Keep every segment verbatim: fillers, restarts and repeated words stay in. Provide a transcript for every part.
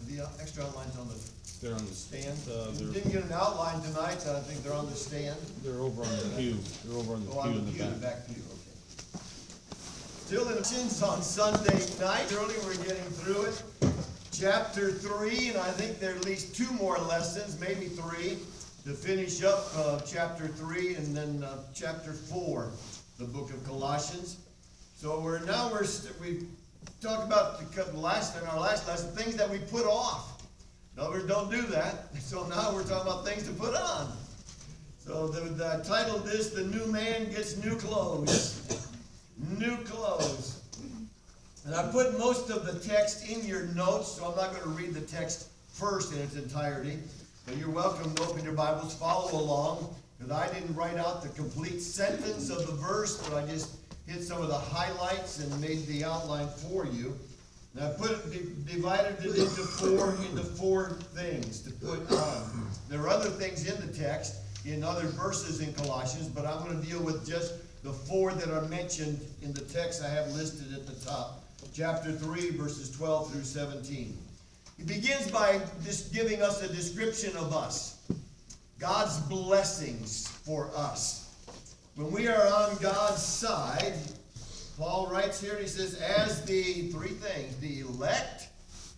the uh, extra outlines on the They're on the stand? Uh, You they're, didn't get an outline tonight, so I think they're on the stand. they're over on the pew. They're over on the Oh, on pew the in pew, the the back. back pew, okay. Still in Ephesians on Sunday night. Early, we're getting through it. Chapter three, and I think there are at least two more lessons, maybe three, to finish up uh, chapter three and then uh, chapter four, the book of Colossians. So we're now we're st- we talked about the last in our last lesson things that we put off. In other words, don't do that. So now we're talking about things to put on. So the, the, I titled this "The New Man Gets New Clothes." New clothes. And I put most of the text in your notes, so I'm not going to read the text first in its entirety. But you're welcome to open your Bibles, follow along, because I didn't write out the complete sentence of the verse, but I just hit some of the highlights and made the outline for you. And I put it, divided it into four, into four things to put on. There are other things in the text, in other verses in Colossians, but I'm going to deal with just the four that are mentioned in the text I have listed at the top. Chapter three, verses twelve through seventeen. He begins by just giving us a description of us. God's blessings for us. When we are on God's side, Paul writes here, he says, as the three things, the elect,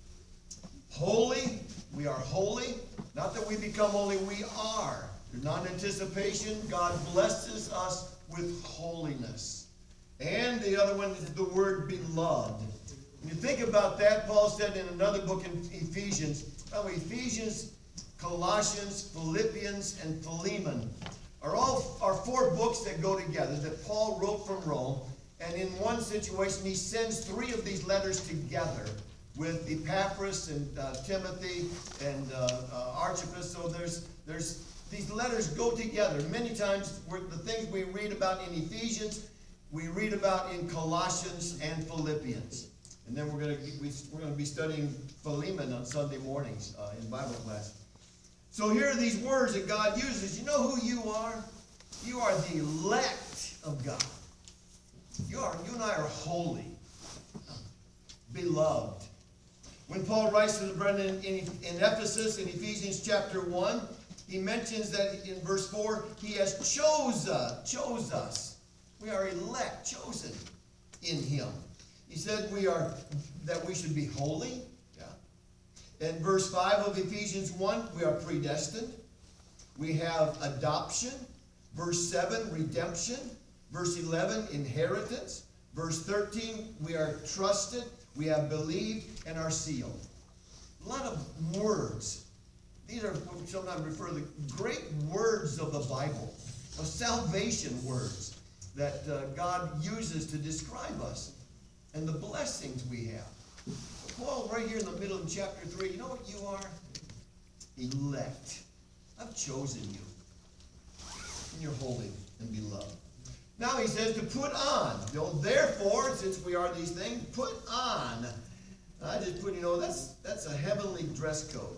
holy, we are holy. Not that we become holy, we are. There's not anticipation. God blesses us with holiness. And the other one is the word beloved. When you think about that, Paul said in another book in Ephesians, oh, Ephesians, Colossians, Philippians, and Philemon are all are four books that go together that Paul wrote from Rome. And in one situation, he sends three of these letters together with Epaphras and uh, Timothy and uh, uh, Archippus. So there's there's these letters go together. Many times, we're, the things we read about in Ephesians, we read about in Colossians and Philippians. And then we're going to we, we're going to be studying Philemon on Sunday mornings uh, in Bible class. So here are these words that God uses. You know who you are? You are the elect of God. You are. You and I are holy, beloved. When Paul writes to the brethren in, in Ephesus in Ephesians chapter one, he mentions that in verse four, he has chose us, chose us. We are elect, chosen in him. He said we are that we should be holy. Yeah. In verse five of Ephesians one, we are predestined. We have adoption. Verse seven, redemption. Verse eleven, inheritance. Verse thirteen, we are trusted. We have believed and are sealed. A lot of words. These are sometimes referred to the great words of the Bible, of salvation words that uh, God uses to describe us and the blessings we have. Paul, right here in the middle of chapter three, you know what you are? Elect. I've chosen you. And you're holy and beloved. Now he says to put on. You know, therefore, since we are these things, put on. I just put, you know, that's that's a heavenly dress code.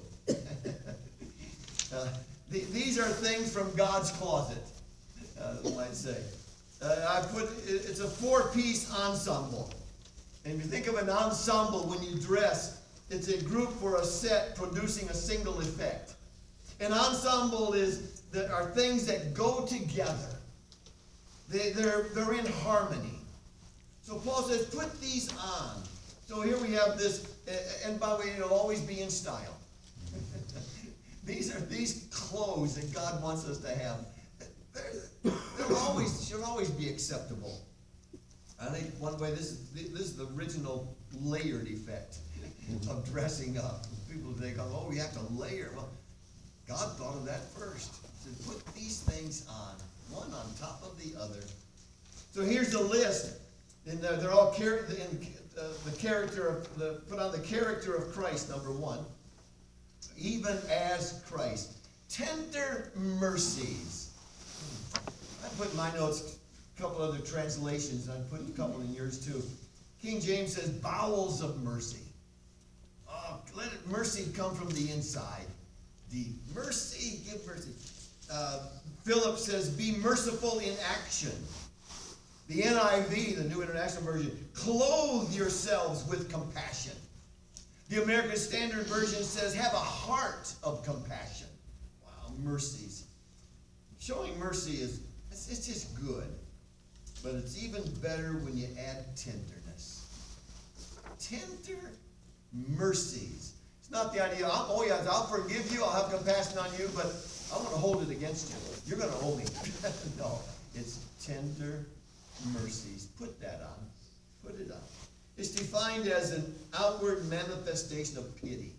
uh, the, these are things from God's closet, uh, you might say. Uh, I put, it's a four-piece ensemble. And if you think of an ensemble when you dress, it's a group or a set producing a single effect. An ensemble is that are things that go together. They, they're, they're in harmony. So Paul says, put these on. So here we have this, and by the way, it'll always be in style. These are these clothes that God wants us to have. They're, they're always, should always be acceptable. I think one way, this is, this is the original layered effect of dressing up. People think, oh, we have to layer. Well, God thought of that first. He said, put these things on, one on top of the other. So here's the list. And they're all char- in, uh, the character of the put on the character of Christ, number one. Even as Christ. Tender mercies. I put in my notes a couple other translations. I put a couple in yours too. King James says bowels of mercy. Oh, let it, mercy come from the inside. Deep. Mercy, give mercy. Uh, Philip says, be merciful in action. The N I V, the New International Version, clothe yourselves with compassion. The American Standard Version says, have a heart of compassion. Wow, mercies. Showing mercy is, it's, it's just good. But it's even better when you add tenderness. Tender mercies. It's not the idea, I'll, oh yes, I'll forgive you, I'll have compassion on you, but I'm going to hold it against you. You're going to owe me. No, it's tender mercies. Put that on. Put it on. It's defined as an outward manifestation of pity.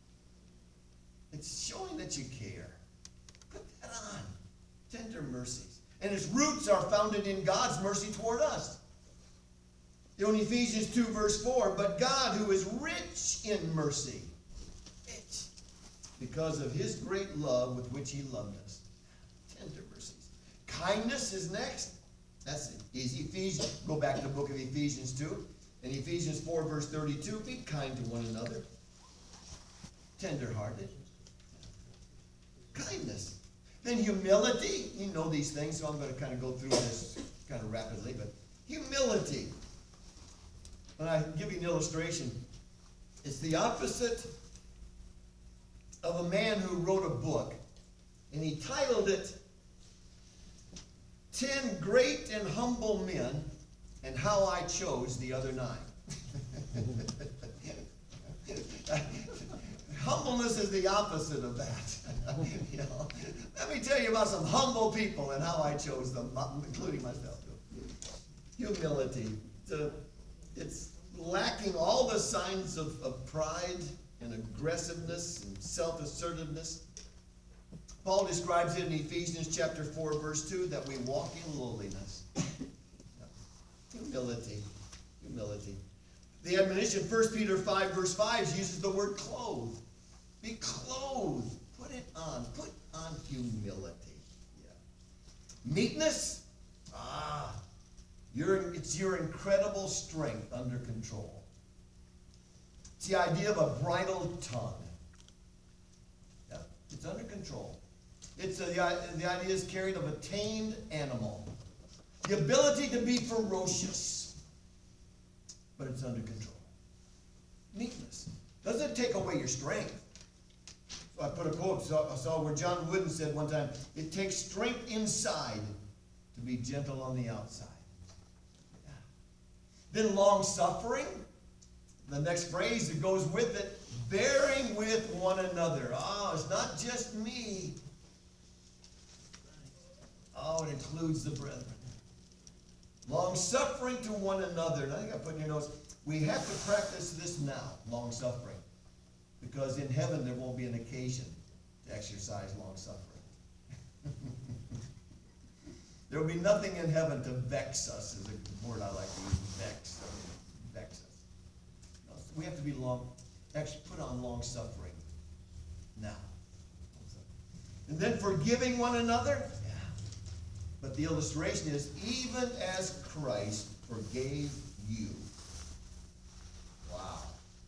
It's showing that you care. Put that on. Tender mercies. And its roots are founded in God's mercy toward us. In Ephesians two, verse four, but God, who is rich in mercy, rich, because of his great love with which he loved us. Tender mercies. Kindness is next. That's easy. Ephesians, go back to the book of Ephesians two. In Ephesians four, verse thirty-two, be kind to one another. Tender-hearted. Kindness. Then humility. You know these things, so I'm going to kind of go through this kind of rapidly. But humility. When I give you an illustration, it's the opposite of a man who wrote a book. And he titled it, Ten Great and Humble Men and How I Chose the Other Nine. Humbleness is the opposite of that. You know, let me tell you about some humble people and how I chose them, including myself. Humility. It's, a, it's lacking all the signs of, of pride and aggressiveness and self-assertiveness. Paul describes it in Ephesians chapter four, verse two, that we walk in lowliness. Humility. Humility. The admonition, First Peter five, verse five, uses the word clothe. Be clothed. Put it on. Put on humility. Yeah. Meekness. Ah. Your, it's your incredible strength under control. It's the idea of a bridled tongue. Yeah. It's under control. It's a, the, the idea is carried of a tamed animal. The ability to be ferocious, but it's under control. Meekness. Doesn't take away your strength. So I put a quote, I saw where John Wooden said one time, it takes strength inside to be gentle on the outside. Yeah. Then long suffering. The next phrase that goes with it, bearing with one another. Oh, it's not just me. Oh, it includes the brethren. Long suffering to one another. And I think I put in your notes, we have to practice this now, long suffering. Because in heaven there won't be an occasion to exercise long suffering. There will be nothing in heaven to vex us, is a word I like to use, vex. Vex us. No, we have to be long, actually put on long suffering now. And then forgiving one another. Yeah. But the illustration is, even as Christ forgave you. Wow.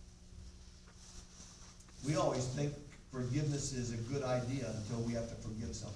We always think forgiveness is a good idea until we have to forgive someone.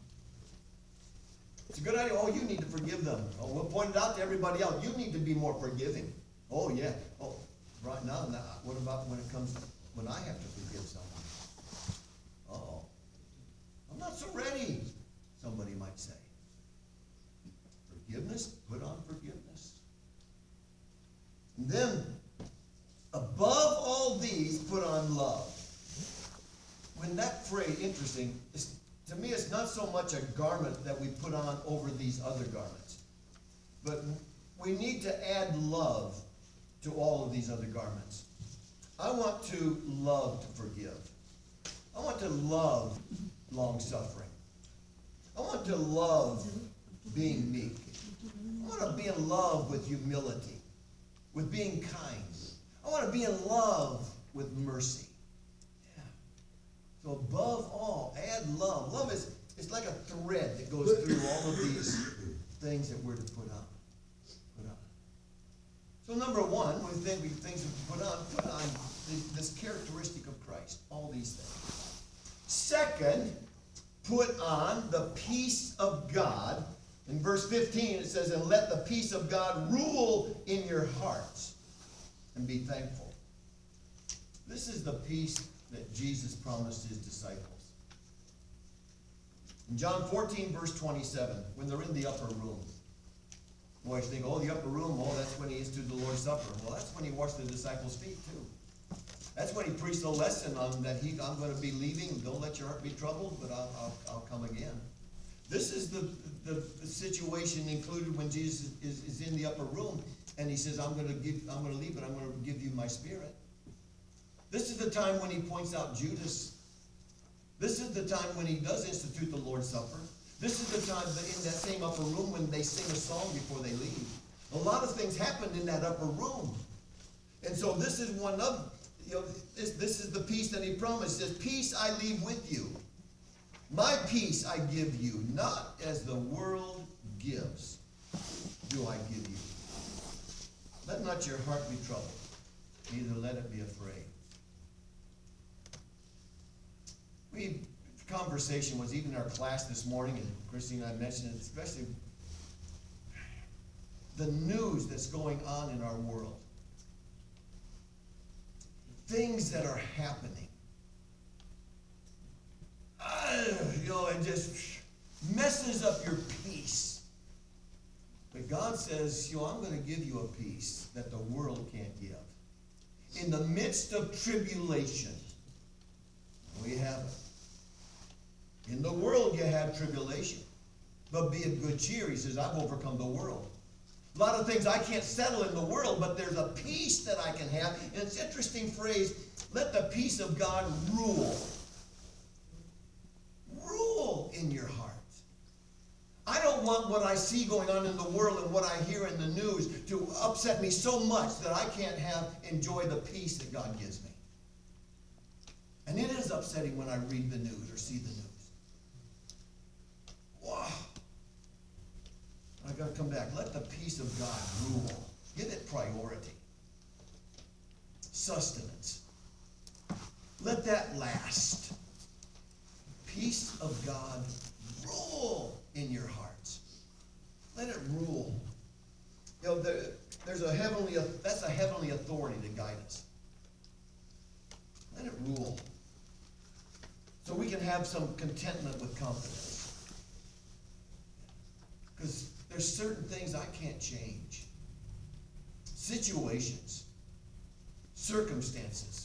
It's a good idea. Oh, you need to forgive them. Oh, we'll point it out to everybody else. You need to be more forgiving. Oh, yeah. Oh, right now, now what about when it comes to when I have to forgive someone? Uh-oh. I'm not so ready, somebody might say. Forgiveness, put on forgiveness. And then, above all these, put on love. When that phrase, interesting, it's, to me it's not so much a garment that we put on over these other garments. But we need to add love to all of these other garments. I want to love to forgive. I want to love long-suffering. I want to love being meek. I want to be in love with humility, with being kind. I want to be in love with mercy. Yeah. So above all, add love. Love is it's like a thread that goes through all of these things that we're to put on. Put on. So number one, when we think we things we put on, put on this characteristic of Christ. All these things. Second, put on the peace of God. In verse fifteen, it says, and let the peace of God rule in your hearts, and be thankful. This is the peace that Jesus promised his disciples. In John fourteen, verse twenty-seven, when they're in the upper room. Boy, you think, oh, the upper room, oh, that's when he instituted the Lord's Supper. Well, that's when he washed the disciples' feet, too. That's when he preached a lesson on that he, I'm going to be leaving. Don't let your heart be troubled, but I'll, I'll, I'll come again. This is the, the, the situation included when Jesus is, is in the upper room, and he says, I'm going to give, I'm going to leave, but I'm going to give you my Spirit. This is the time when he points out Judas. This is the time when he does institute the Lord's Supper. This is the time that in that same upper room when they sing a song before they leave. A lot of things happened in that upper room. And so this is one of, you know, this, this is the peace that he promised. He says, peace I leave with you. My peace I give you, not as the world gives, do I give you. Let not your heart be troubled, neither let it be afraid. We conversation was even in our class this morning, and Christine and I mentioned it, especially the news that's going on in our world. Things that are happening. Uh, you know, it just messes up your peace. But God says, you know, I'm going to give you a peace that the world can't give. In the midst of tribulation, we have it. In the world you have tribulation, but be of good cheer. He says, I've overcome the world. A lot of things I can't settle in the world, but there's a peace that I can have. And it's an interesting phrase, let the peace of God rule. Rule in your heart. I don't want what I see going on in the world and what I hear in the news to upset me so much that I can't have enjoy the peace that God gives me. And it is upsetting when I read the news or see the news. Wow. I've got to come back. Let the peace of God rule. Give it priority. Sustenance. Let that last. Peace of God rule in your hearts. Let it rule. You know, there, there's a heavenly, that's a heavenly authority to guide us. Let it rule. So we can have some contentment with confidence. Because there's certain things I can't change. Situations. Circumstances.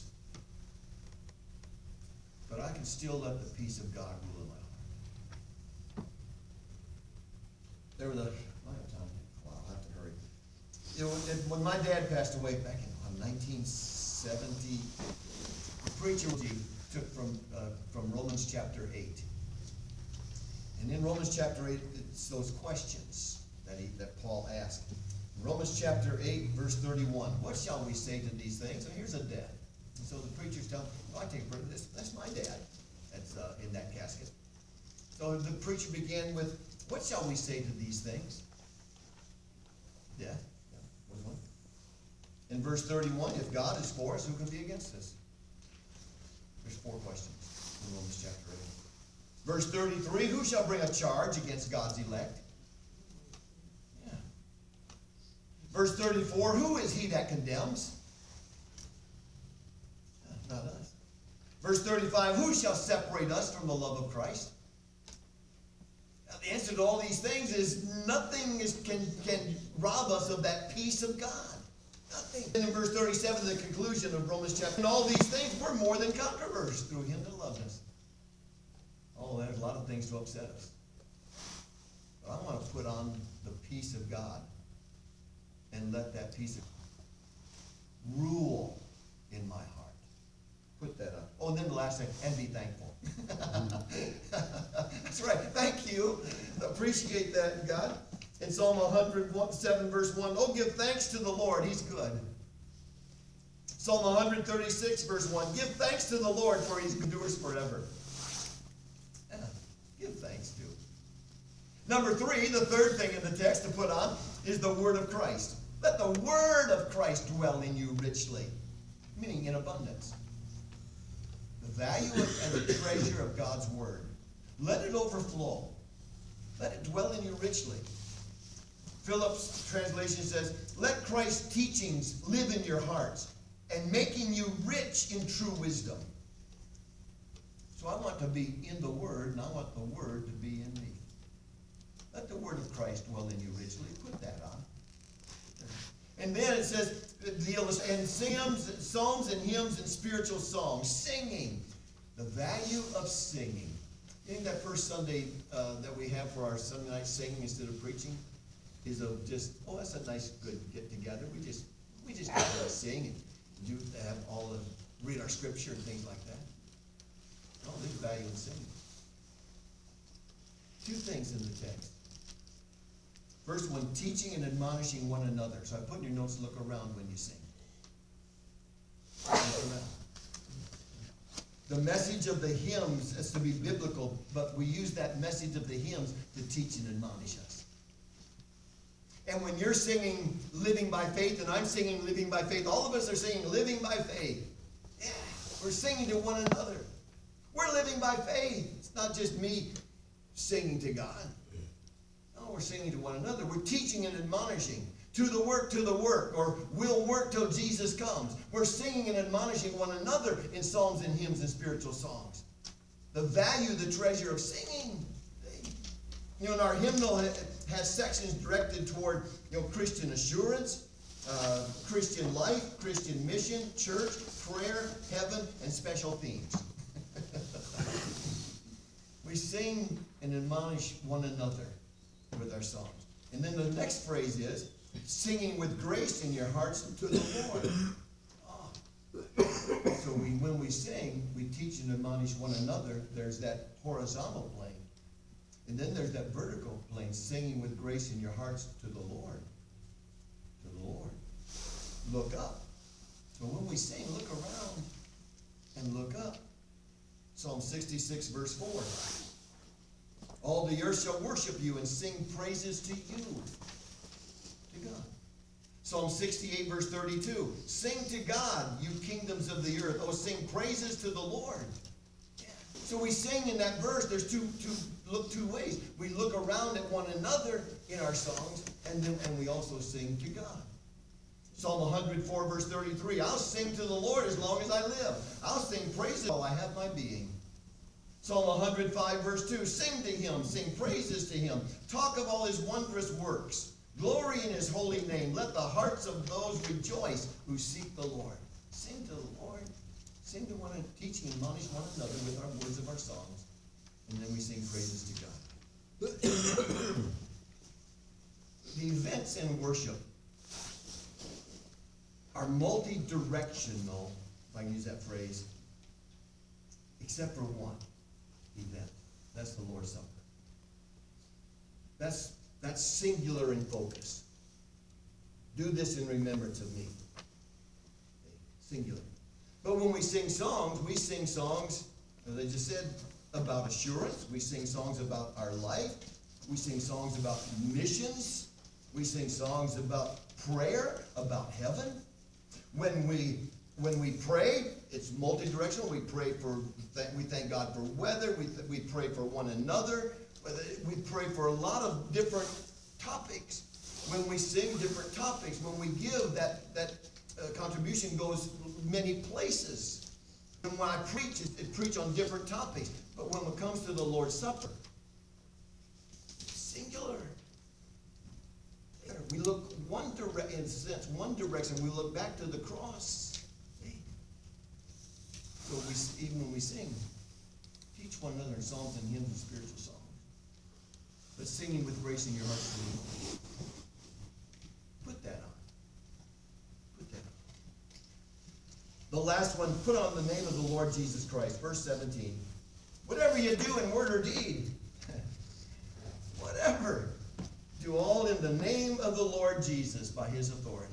But I can still let the peace of God rule in my heart. There was a, I have time. Wow, I'll have to hurry. You know, when my dad passed away back in nineteen seventy, the preacher took from, uh, from Romans chapter eight. And in Romans chapter eight, it's those questions that he, that Paul asked. Romans chapter eight, verse thirty-one. What shall we say to these things? And here's a dead. And so the preacher's telling, oh, I take credit. This, that's my dad that's uh, in that casket. So the preacher began with, what shall we say to these things? Death. Yeah, was one. In verse thirty-one, if God is for us, who can be against us? There's four questions in Romans chapter eight. Verse thirty-three, who shall bring a charge against God's elect? Yeah. Verse thirty-four, who is he that condemns? Yeah, not us. Verse thirty-five, who shall separate us from the love of Christ? Now, the answer to all these things is nothing is, can, can rob us of that peace of God. Nothing. And in verse thirty-seven, the conclusion of Romans chapter, and all these things we're more than conquerors through him that loved us. Oh, there's a lot of things to upset us. But I want to put on the peace of God and let that peace of rule in my heart. Put that up. Oh, and then the last thing, and be thankful. That's right. Thank you. Appreciate that, God. In Psalm one hundred seven, verse one, oh, give thanks to the Lord. He's good. Psalm one thirty-six, verse one, give thanks to the Lord, for he endures forever. Yeah, give thanks to. Number three, the third thing in the text to put on is the word of Christ. Let the word of Christ dwell in you richly, meaning in abundance. The value and the treasure of God's word. Let it overflow. Let it dwell in you richly. Phillips' translation says, let Christ's teachings live in your hearts. and making you rich in true wisdom. So I want to be in the Word, and I want the Word to be in me. Let the Word of Christ dwell in you richly. Put that on. And then it says, the and hymns, psalms and hymns and spiritual songs. Singing. The value of singing. You think that first Sunday uh, that we have for our Sunday night singing instead of preaching is a just, oh, that's a nice, good get-together. We just, we just get to sing and do have all the, read our scripture and things like that. Oh, there's value in singing. Two things in the text. First one, teaching and admonishing one another. So I put in your notes, look around when you sing. Look around. The message of the hymns is to be biblical, but we use that message of the hymns to teach and admonish us. And when you're singing Living by Faith, and I'm singing Living by Faith, all of us are singing Living by Faith. Yeah, we're singing to one another. We're living by faith. It's not just me singing to God. No, we're singing to one another. We're teaching and admonishing. To the work, to the work, or we'll work till Jesus comes. We're singing and admonishing one another in psalms and hymns and spiritual songs. The value, the treasure of singing. You know, and our hymnal has sections directed toward, you know, Christian assurance, uh, Christian life, Christian mission, church, prayer, heaven, and special themes. We sing and admonish one another with our songs. And then the next phrase is, singing with grace in your hearts to the Lord. Oh. So we, when we sing, we teach and admonish one another. There's that horizontal plane. And then there's that vertical plane, singing with grace in your hearts to the Lord. To the Lord. Look up. So when we sing, look around and look up. Psalm sixty-six, verse four. All the earth shall worship you and sing praises to you. To God. Psalm sixty-eight, verse thirty-two. Sing to God, you kingdoms of the earth. Oh, sing praises to the Lord. Yeah. So we sing in that verse. There's two, two, look two ways. We look around at one another in our songs, and then and we also sing to God. Psalm one hundred four, verse thirty-three. I'll sing to the Lord as long as I live. I'll sing praises while I have my being. Psalm one hundred five, verse two. Sing to him, sing praises to him. Talk of all his wondrous works. Glory in his holy name. Let the hearts of those rejoice who seek the Lord. Sing to the Lord. Sing to one another, teach and admonish one another with our words of our songs. And then we sing praises to God. The events in worship are multi-directional, if I can use that phrase, except for one event. That's the Lord's Supper. That's That's singular in focus. Do this in remembrance of me. Singular. But when we sing songs, we sing songs, as I just said, about assurance. We sing songs about our life. We sing songs about missions. We sing songs about prayer, about heaven. When we when we pray, it's multi-directional. We pray for, we thank God for weather. We, we pray for one another. We pray for a lot of different topics. When we sing, different topics. When we give, that, that uh, contribution goes many places. And when I preach, it, it preach on different topics. But when it comes to the Lord's Supper, it's singular. We look one direction, in a sense, one direction. We look back to the cross. So we, even when we sing, teach one another in psalms and hymns and spiritual songs. But singing with grace in your heart to the Lord. Put that on. Put that on. The last one, put on the name of the Lord Jesus Christ. Verse seventeen. Whatever you do in word or deed, whatever, do all in the name of the Lord Jesus by his authority.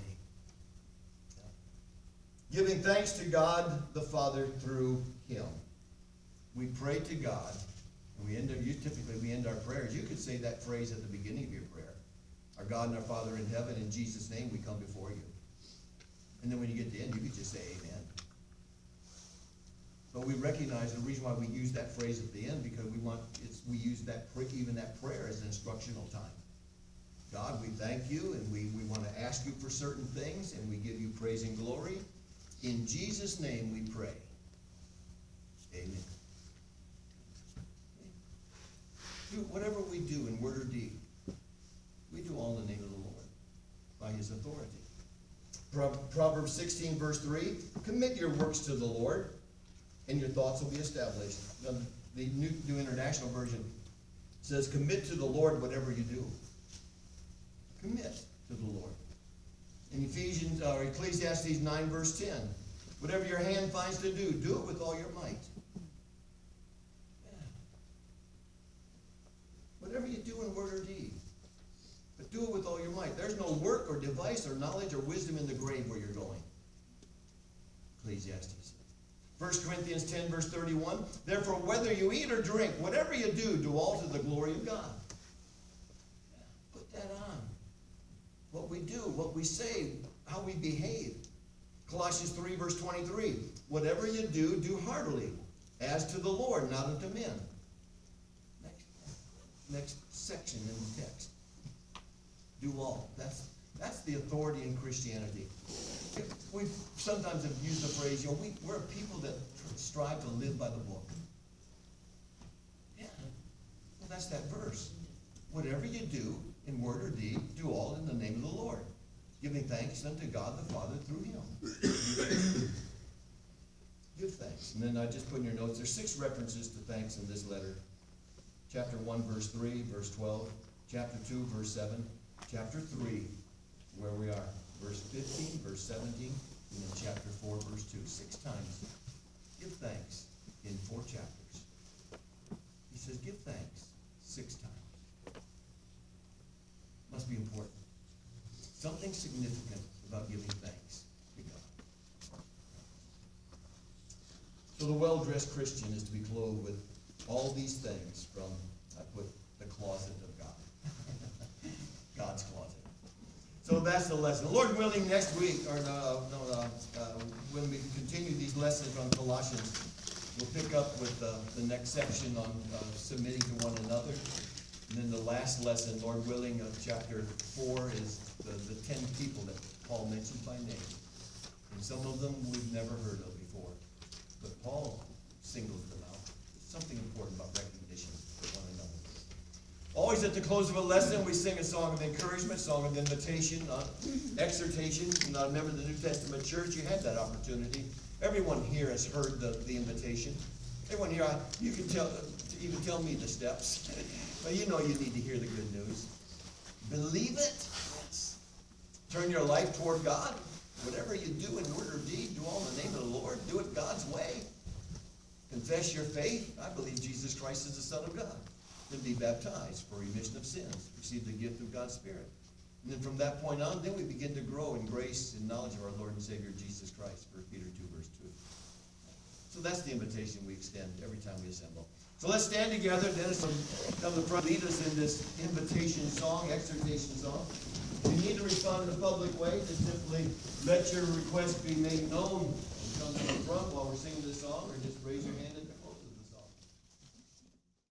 Giving thanks to God the Father through him. We pray to God. And we end up, you typically we end our prayers. You could say that phrase at the beginning of your prayer. Our God and our Father in heaven, in Jesus' name we come before you. And then when you get to the end, you could just say amen. But we recognize the reason why we use that phrase at the end, because we want it's we use that even that prayer as an instructional time. God, we thank you, and we, we want to ask you for certain things, and we give you praise and glory. In Jesus' name we pray. Amen. Do whatever we do in word or deed, we do all in the name of the Lord, by his authority. Proverbs sixteen, verse three, commit your works to the Lord, and your thoughts will be established. Now, the New, New International Version says, commit to the Lord whatever you do. Commit to the Lord. In Ephesians, or Ecclesiastes nine, verse ten, whatever your hand finds to do, do it with all your might. Yeah. Whatever you do in word or deed, but do it with all your might. There's no work or device or knowledge or wisdom in the grave where you're going. Ecclesiastes. First Corinthians ten, verse thirty-one, therefore whether you eat or drink, whatever you do, do all to the glory of God. Yeah. Put that on. What we do, what we say, how we behave. Colossians three, verse twenty-three, whatever you do, do heartily, as to the Lord, not unto men. Next, next section in the text. Do all. That's, that's the authority in Christianity. We sometimes have used the phrase, you know, we, we're a people that strive to live by the book. Yeah. Well, that's that verse. Whatever you do, in word or deed, do all in the name of the Lord, giving thanks unto God the Father through him. Give thanks. And then I just put in your notes, there's six references to thanks in this letter. Chapter one, verse three, verse twelve. Chapter two, verse seven. Chapter three, where we are. Verse fifteen, verse seventeen. And then chapter four, verse two. Six times. Give thanks in four chapters. He says, give thanks six times. Must be important. Something significant about giving thanks to God. So the well-dressed Christian is to be clothed with all these things from, I put, the closet of God. God's closet. So that's the lesson. Lord willing, next week, or no, no, uh, uh, when we continue these lessons on Colossians, we'll pick up with uh, the next section on uh, submitting to one another. And then the last lesson, Lord willing, of chapter four is the, the ten people that Paul mentioned by name. And some of them we've never heard of before. But Paul singles them out. Something important about recognition of one another. Always at the close of a lesson, we sing a song of encouragement, song of invitation, uh, exhortation. You know, remember the New Testament church, you had that opportunity. Everyone here has heard the, the invitation. Everyone here, I, you can tell, even tell me the steps. But you know you need to hear the good news. Believe it. Yes. Turn your life toward God. Whatever you do in word or deed, do all in the name of the Lord. Do it God's way. Confess your faith. I believe Jesus Christ is the Son of God. Then be baptized for remission of sins. Receive the gift of God's Spirit. And then from that point on, then we begin to grow in grace and knowledge of our Lord and Savior Jesus Christ. First Peter two, verse two. So that's the invitation we extend every time we assemble. So let's stand together. Dennis will come to the front, lead us in this invitation song, exhortation song. If you need to respond in a public way, just simply let your request be made known. Come to the front while we're singing this song, or just raise your hand and